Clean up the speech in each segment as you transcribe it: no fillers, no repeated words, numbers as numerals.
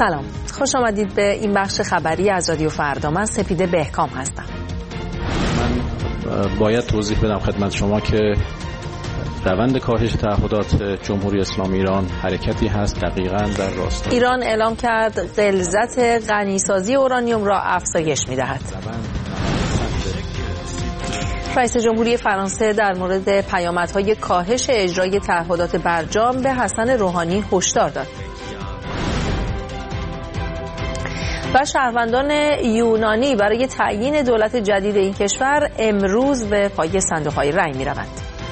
سلام، خوش آمدید به این بخش خبری از رادیو فردا. من سپیده بهکام هستم. من باید توضیح بدم خدمت شما که روند کاهش تعهدات جمهوری اسلامی ایران حرکتی هست دقیقاً در راستای ایران اعلام کرد غلظت غنیسازی اورانیوم را افزایش می‌دهد. رئیس جمهوری فرانسه در مورد پیامدهای کاهش اجرای تعهدات برجام به حسن روحانی هشدار داد. و شهروندان یونانی برای تعیین دولت جدید این کشور امروز به پای صندوق‌های رای می‌روند.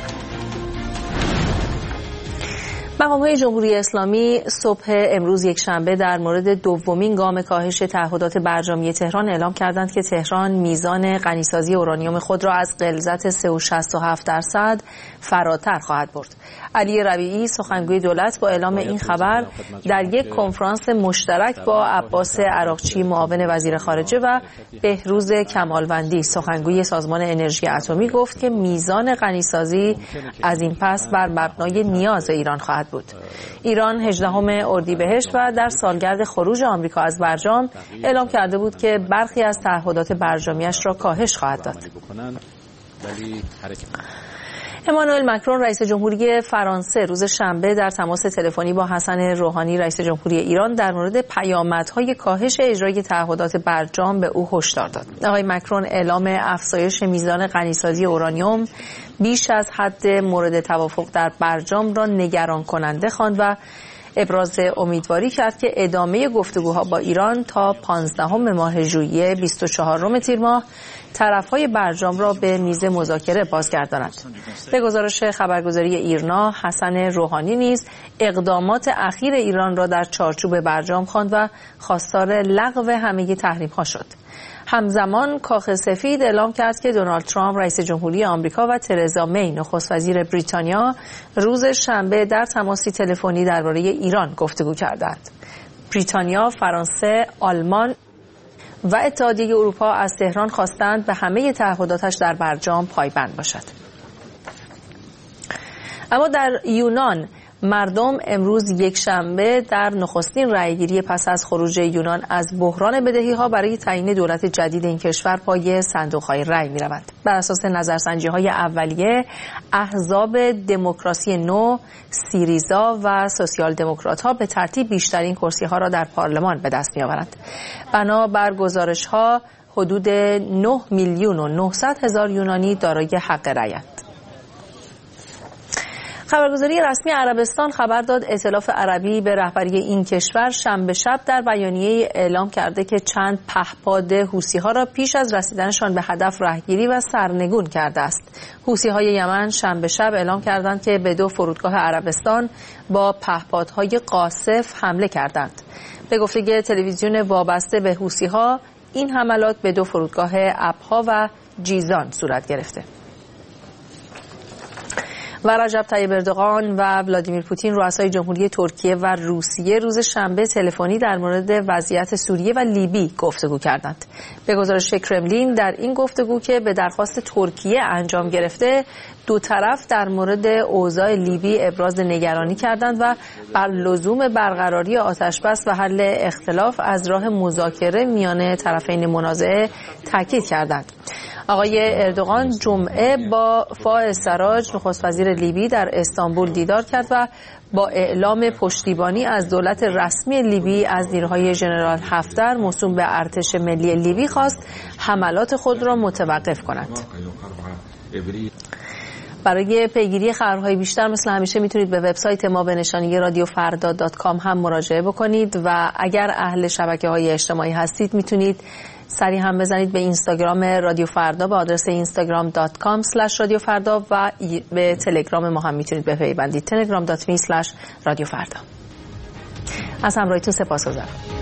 مقام‌های جمهوری اسلامی صبح امروز یکشنبه در مورد دومین گام کاهش تعهدات برجامی تهران اعلام کردند که تهران میزان غنیسازی اورانیوم خود را از غلظت 3.67% فراتر خواهد برد. علی ربیعی سخنگوی دولت با اعلام این خبر در یک کنفرانس مشترک با عباس عراقچی معاون وزیر خارجه و بهروز کمالوندی سخنگوی سازمان انرژی اتمی گفت که میزان غنیسازی از این پس بر مبنای نیاز ایران خواهد بود. ایران 18 اردیبهشت و در سالگرد خروج آمریکا از برجام اعلام کرده بود که برخی از تعهدات برجامیش را کاهش خواهد داد. امانوئل مکرون رئیس جمهوری فرانسه روز شنبه در تماس تلفنی با حسن روحانی رئیس جمهوری ایران در مورد پیامدهای کاهش اجرای تعهدات برجام به او هشدار داد. آقای مکرون اعلام افزایش میزان غنیسازی اورانیوم بیش از حد مورد توافق در برجام را نگران کننده خواند و ابراز امیدواری کرد که ادامه گفتگوها با ایران تا 15 ماه ژوئیه 24 تیر ماه طرفهای برجام را به میز مذاکره بازگرداند. به گزارش خبرگزاری ایرنا، حسن روحانی نیز اقدامات اخیر ایران را در چارچوب برجام خواند و خواستار لغو همه تحریم‌ها شد. همزمان کاخ سفید اعلام کرد که دونالد ترامپ رئیس جمهوری آمریکا و ترزا می نخست وزیر بریتانیا روز شنبه در تماسی تلفنی درباره ایران گفتگو کردند. بریتانیا، فرانسه، آلمان و اتحادیه اروپا از تهران خواستند به همه تعهداتش در برجام پایبند باشد. اما در یونان مردم امروز یکشنبه در نخستین رأیگیری پس از خروج یونان از بحران بدهی‌ها برای تعیین دولت جدید این کشور پای صندوق‌های رأی می‌روند. بر اساس نظرسنجی‌های اولیه، احزاب دموکراسی نو، سیریزا و سوسیال دموکرات‌ها به ترتیب بیشترین کرسی‌ها را در پارلمان به دست می‌آورند. بنابر گزارش‌ها حدود 9,900,000 یونانی دارای حق رأی‌اند. خبرگزاری رسمی عربستان خبر داد ائتلاف عربی به رهبری این کشور شنبه شب در بیانیه اعلام کرده که چند پهپاد حوثی‌ها را پیش از رسیدنشان به هدف رهگیری و سرنگون کرده است. حوثی‌های یمن شنبه شب اعلام کردند که به 2 فرودگاه عربستان با پهپادهای قاصف حمله کردند. به گفته تلویزیون وابسته به حوثی‌ها، این حملات به 2 فرودگاه ابها و جیزان صورت گرفته. و رجب طیب اردوغان و ولادیمیر پوتین رؤسای جمهوری ترکیه و روسیه روز شنبه تلفنی در مورد وضعیت سوریه و لیبی گفتگو کردند. به گزارش کرملین در این گفتگو که به درخواست ترکیه انجام گرفته، دو طرف در مورد اوضاع لیبی ابراز نگرانی کردند و بر لزوم برقراری آتشبس و حل اختلاف از راه مذاکره میان طرفین منازعه تاکید کردند. آقای اردوغان جمعه با فائز سراج نخست وزیر لیبی در استانبول دیدار کرد و با اعلام پشتیبانی از دولت رسمی لیبی از نیروهای ژنرال حفتر موسوم به ارتش ملی لیبی خواست حملات خود را متوقف کند. برای پیگیری خبرهای بیشتر مثل همیشه میتونید به وبسایت ما به نشانی radiofarda.com هم مراجعه بکنید و اگر اهل شبکه‌های اجتماعی هستید میتونید سری هم بزنید به اینستاگرام رادیو فردا به آدرس instagram.com/radiofarda و به تلگرام ما هم میتونید بپیوندید telegram.me/radiofarda. از همراهیتون سپاسگزارم.